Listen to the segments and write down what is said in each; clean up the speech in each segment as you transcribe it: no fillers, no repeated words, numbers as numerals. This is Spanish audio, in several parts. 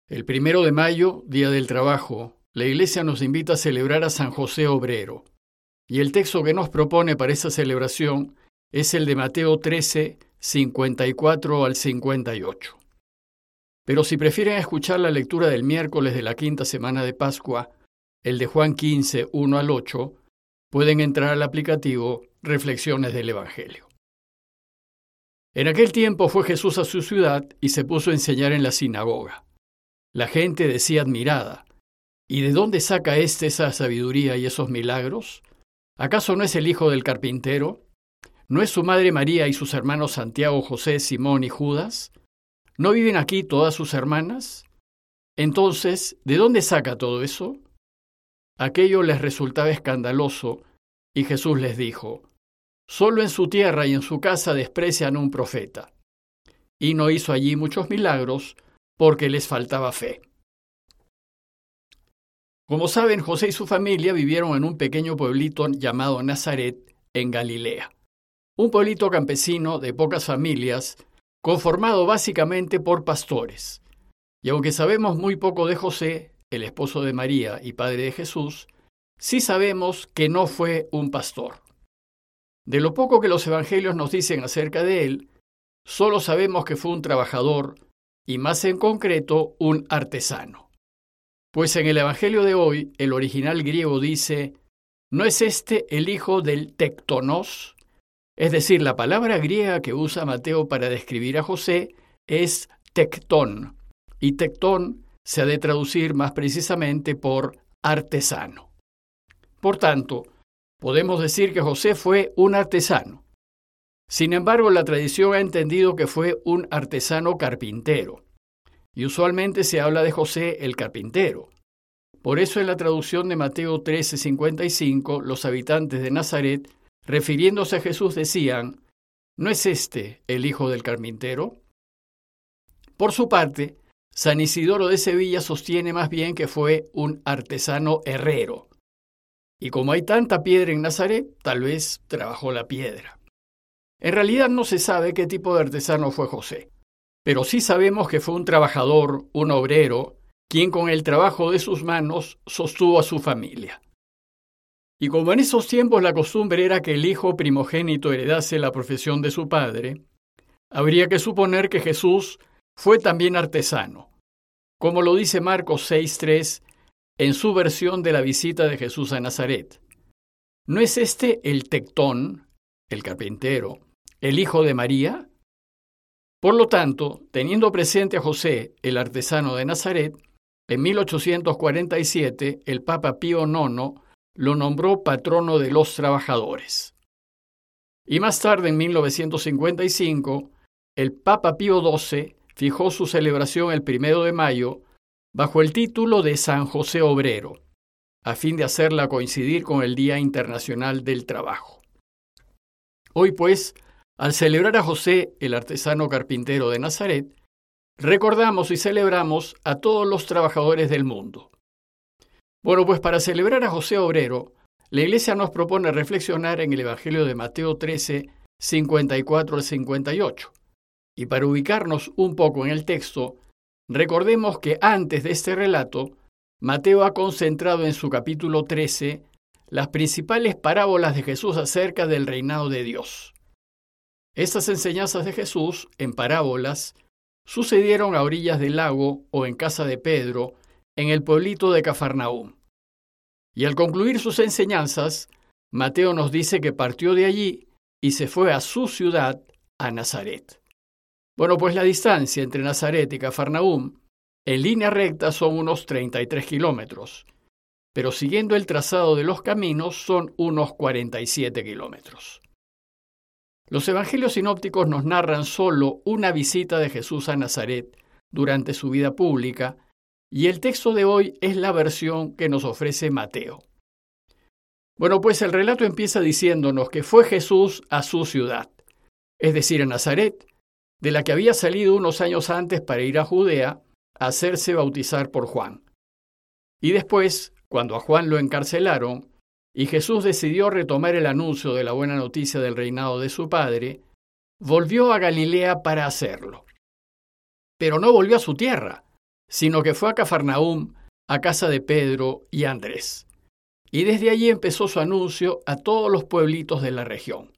El 1 de mayo, Día del Trabajo, la Iglesia nos invita a celebrar a San José Obrero. Y el texto que nos propone para esta celebración es el de Mateo 13, 54 al 58. Pero si prefieren escuchar la lectura del miércoles de la quinta semana de Pascua, el de Juan 15, 1 al 8, pueden entrar al aplicativo Reflexiones del Evangelio. En aquel tiempo fue Jesús a su ciudad y se puso a enseñar en la sinagoga. La gente decía admirada: ¿y de dónde saca esa sabiduría y esos milagros? ¿Acaso no es el hijo del carpintero? ¿No es su madre María y sus hermanos Santiago, José, Simón y Judas? ¿No viven aquí todas sus hermanas? Entonces, ¿de dónde saca todo eso? Aquello les resultaba escandaloso, y Jesús les dijo: solo en su tierra y en su casa desprecian a un profeta. Y no hizo allí muchos milagros, porque les faltaba fe. Como saben, José y su familia vivieron en un pequeño pueblito llamado Nazaret, en Galilea. Un pueblito campesino de pocas familias, conformado básicamente por pastores. Y aunque sabemos muy poco de José, el esposo de María y padre de Jesús, sí sabemos que no fue un pastor. De lo poco que los evangelios nos dicen acerca de él, solo sabemos que fue un trabajador, y más en concreto, un artesano. Pues en el evangelio de hoy, el original griego dice: ¿no es este el hijo del tektonos? Es decir, la palabra griega que usa Mateo para describir a José es tektón, y tektón se ha de traducir más precisamente por artesano. Por tanto, podemos decir que José fue un artesano. Sin embargo, la tradición ha entendido que fue un artesano carpintero, y usualmente se habla de José el carpintero. Por eso en la traducción de Mateo 13:55, los habitantes de Nazaret, refiriéndose a Jesús, decían: ¿no es este el hijo del carpintero? Por su parte, San Isidoro de Sevilla sostiene más bien que fue un artesano herrero. Y como hay tanta piedra en Nazaret, tal vez trabajó la piedra. En realidad no se sabe qué tipo de artesano fue José, pero sí sabemos que fue un trabajador, un obrero, quien con el trabajo de sus manos sostuvo a su familia. Y como en esos tiempos la costumbre era que el hijo primogénito heredase la profesión de su padre, habría que suponer que Jesús fue también artesano, como lo dice Marcos 6:3 en su versión de la visita de Jesús a Nazaret. ¿No es este el tektón, el carpintero, el hijo de María? Por lo tanto, teniendo presente a José, el artesano de Nazaret, en 1847 el Papa Pío IX lo nombró patrono de los trabajadores. Y más tarde, en 1955, el Papa Pío XII fijó su celebración el 1 de mayo bajo el título de San José Obrero, a fin de hacerla coincidir con el Día Internacional del Trabajo. Hoy, pues, al celebrar a José, el artesano carpintero de Nazaret, recordamos y celebramos a todos los trabajadores del mundo. Bueno, pues para celebrar a José Obrero, la Iglesia nos propone reflexionar en el Evangelio de Mateo 13, 54 al 58. Y para ubicarnos un poco en el texto, recordemos que antes de este relato, Mateo ha concentrado en su capítulo 13 las principales parábolas de Jesús acerca del reinado de Dios. Estas enseñanzas de Jesús, en parábolas, sucedieron a orillas del lago o en casa de Pedro, en el pueblito de Cafarnaúm. Y al concluir sus enseñanzas, Mateo nos dice que partió de allí y se fue a su ciudad, a Nazaret. Bueno, pues la distancia entre Nazaret y Cafarnaúm, en línea recta, son unos 33 kilómetros, pero siguiendo el trazado de los caminos son unos 47 kilómetros. Los evangelios sinópticos nos narran solo una visita de Jesús a Nazaret durante su vida pública, y el texto de hoy es la versión que nos ofrece Mateo. Bueno, pues el relato empieza diciéndonos que fue Jesús a su ciudad, es decir, a Nazaret, de la que había salido unos años antes para ir a Judea a hacerse bautizar por Juan. Y después, cuando a Juan lo encarcelaron, y Jesús decidió retomar el anuncio de la buena noticia del reinado de su Padre, volvió a Galilea para hacerlo. Pero no volvió a su tierra, sino que fue a Cafarnaúm, a casa de Pedro y Andrés. Y desde allí empezó su anuncio a todos los pueblitos de la región.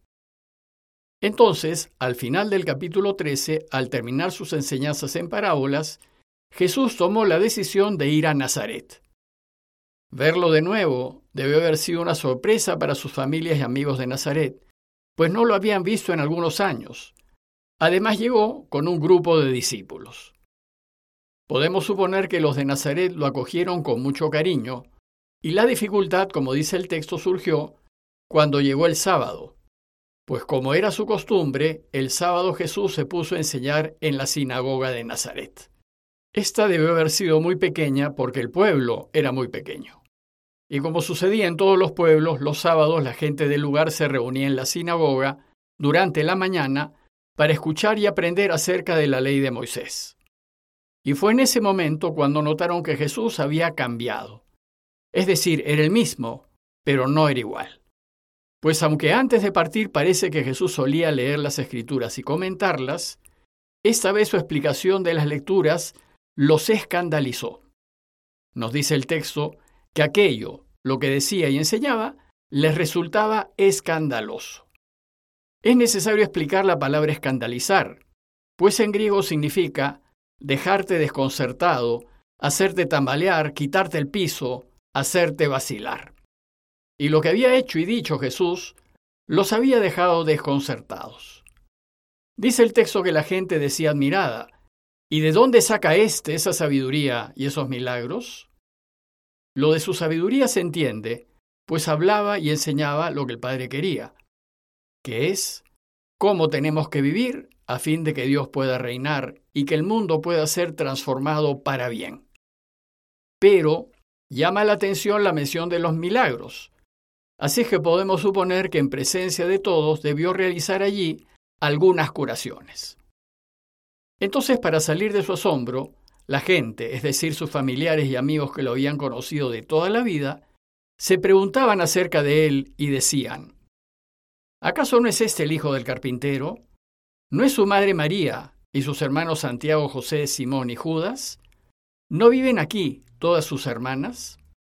Entonces, al final del capítulo 13, al terminar sus enseñanzas en parábolas, Jesús tomó la decisión de ir a Nazaret. Verlo de nuevo debió haber sido una sorpresa para sus familias y amigos de Nazaret, pues no lo habían visto en algunos años. Además llegó con un grupo de discípulos. Podemos suponer que los de Nazaret lo acogieron con mucho cariño, y la dificultad, como dice el texto, surgió cuando llegó el sábado, pues como era su costumbre, el sábado Jesús se puso a enseñar en la sinagoga de Nazaret. Esta debió haber sido muy pequeña porque el pueblo era muy pequeño. Y como sucedía en todos los pueblos, los sábados la gente del lugar se reunía en la sinagoga durante la mañana para escuchar y aprender acerca de la ley de Moisés. Y fue en ese momento cuando notaron que Jesús había cambiado. Es decir, era el mismo, pero no era igual. Pues aunque antes de partir parece que Jesús solía leer las Escrituras y comentarlas, esta vez su explicación de las lecturas los escandalizó. Nos dice el texto que aquello, lo que decía y enseñaba, les resultaba escandaloso. Es necesario explicar la palabra escandalizar, pues en griego significa dejarte desconcertado, hacerte tambalear, quitarte el piso, hacerte vacilar. Y lo que había hecho y dicho Jesús los había dejado desconcertados. Dice el texto que la gente decía admirada: ¿y de dónde saca esa sabiduría y esos milagros? Lo de su sabiduría se entiende, pues hablaba y enseñaba lo que el Padre quería, que es cómo tenemos que vivir a fin de que Dios pueda reinar y que el mundo pueda ser transformado para bien. Pero llama la atención la mención de los milagros, así que podemos suponer que en presencia de todos debió realizar allí algunas curaciones. Entonces, para salir de su asombro, la gente, es decir, sus familiares y amigos que lo habían conocido de toda la vida, se preguntaban acerca de él y decían: ¿acaso no es este el hijo del carpintero? ¿No es su madre María y sus hermanos Santiago, José, Simón y Judas? ¿No viven aquí todas sus hermanas?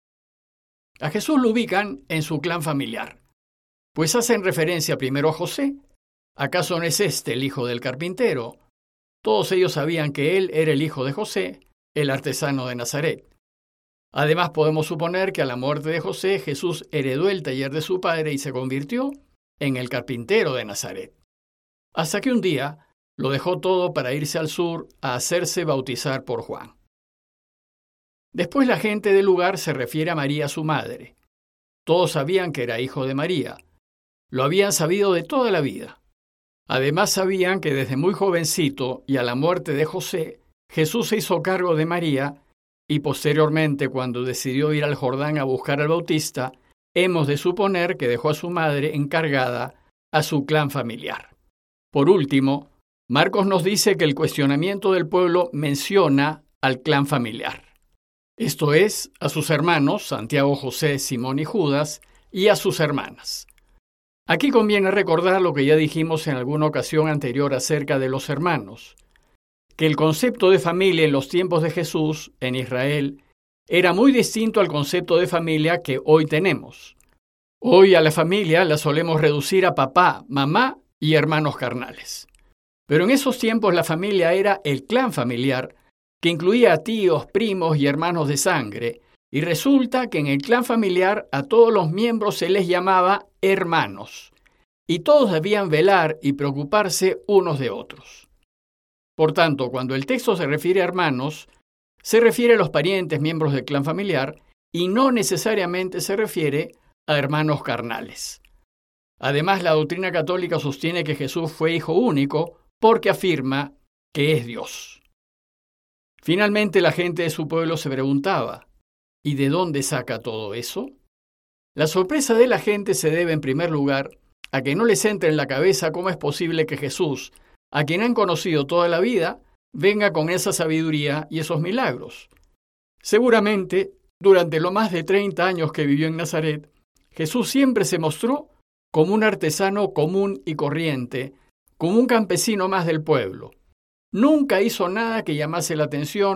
A Jesús lo ubican en su clan familiar, pues hacen referencia primero a José. ¿Acaso no es este el hijo del carpintero? Todos ellos sabían que él era el hijo de José, el artesano de Nazaret. Además, podemos suponer que a la muerte de José, Jesús heredó el taller de su padre y se convirtió en el carpintero de Nazaret. Hasta que un día lo dejó todo para irse al sur a hacerse bautizar por Juan. Después la gente del lugar se refiere a María, su madre. Todos sabían que era hijo de María. Lo habían sabido de toda la vida. Además sabían que desde muy jovencito y a la muerte de José, Jesús se hizo cargo de María y posteriormente, cuando decidió ir al Jordán a buscar al Bautista, hemos de suponer que dejó a su madre encargada a su clan familiar. Por último, Marcos nos dice que el cuestionamiento del pueblo menciona al clan familiar. Esto es, a sus hermanos, Santiago, José, Simón y Judas, y a sus hermanas. Aquí conviene recordar lo que ya dijimos en alguna ocasión anterior acerca de los hermanos, que el concepto de familia en los tiempos de Jesús, en Israel, era muy distinto al concepto de familia que hoy tenemos. Hoy a la familia la solemos reducir a papá, mamá y hermanos carnales. Pero en esos tiempos la familia era el clan familiar, que incluía a tíos, primos y hermanos de sangre, y resulta que en el clan familiar a todos los miembros se les llamaba hermanos, y todos debían velar y preocuparse unos de otros. Por tanto, cuando el texto se refiere a hermanos, se refiere a los parientes miembros del clan familiar y no necesariamente se refiere a hermanos carnales. Además, la doctrina católica sostiene que Jesús fue hijo único porque afirma que es Dios. Finalmente, la gente de su pueblo se preguntaba: ¿y de dónde saca todo eso? La sorpresa de la gente se debe, en primer lugar, a que no les entre en la cabeza cómo es posible que Jesús, a quien han conocido toda la vida, venga con esa sabiduría y esos milagros. Seguramente, durante los más de 30 años que vivió en Nazaret, Jesús siempre se mostró como un artesano común y corriente, como un campesino más del pueblo. Nunca hizo nada que llamase la atención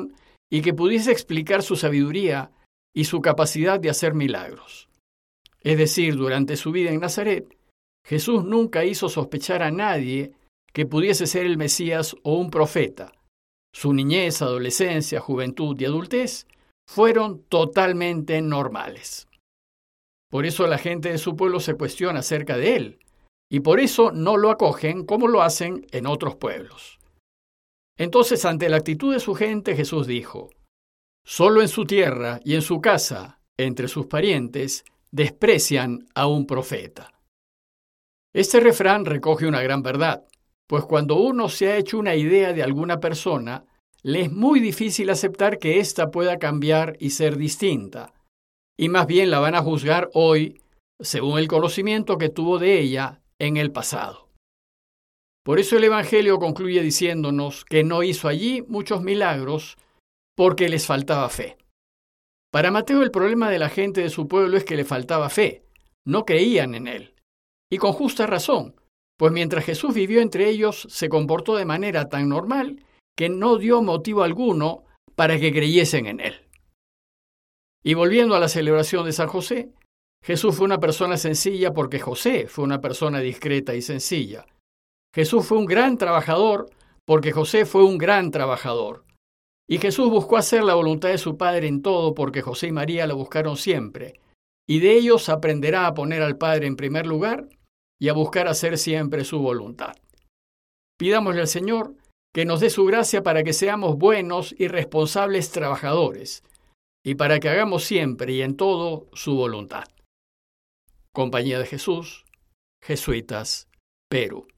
y que pudiese explicar su sabiduría y su capacidad de hacer milagros. Es decir, durante su vida en Nazaret, Jesús nunca hizo sospechar a nadie que pudiese ser el Mesías o un profeta. Su niñez, adolescencia, juventud y adultez fueron totalmente normales. Por eso la gente de su pueblo se cuestiona acerca de él, y por eso no lo acogen como lo hacen en otros pueblos. Entonces, ante la actitud de su gente, Jesús dijo: «Solo en su tierra y en su casa, entre sus parientes, desprecian a un profeta». Este refrán recoge una gran verdad, pues cuando uno se ha hecho una idea de alguna persona, le es muy difícil aceptar que ésta pueda cambiar y ser distinta, y más bien la van a juzgar hoy según el conocimiento que tuvo de ella en el pasado. Por eso el Evangelio concluye diciéndonos que no hizo allí muchos milagros porque les faltaba fe. Para Mateo, el problema de la gente de su pueblo es que le faltaba fe, no creían en él. Y con justa razón, pues mientras Jesús vivió entre ellos, se comportó de manera tan normal que no dio motivo alguno para que creyesen en él. Y volviendo a la celebración de San José, Jesús fue una persona sencilla porque José fue una persona discreta y sencilla. Jesús fue un gran trabajador porque José fue un gran trabajador. Y Jesús buscó hacer la voluntad de su Padre en todo porque José y María la buscaron siempre. Y de ellos aprenderá a poner al Padre en primer lugar y a buscar hacer siempre su voluntad. Pidámosle al Señor que nos dé su gracia para que seamos buenos y responsables trabajadores, y para que hagamos siempre y en todo su voluntad. Compañía de Jesús, Jesuitas, Perú.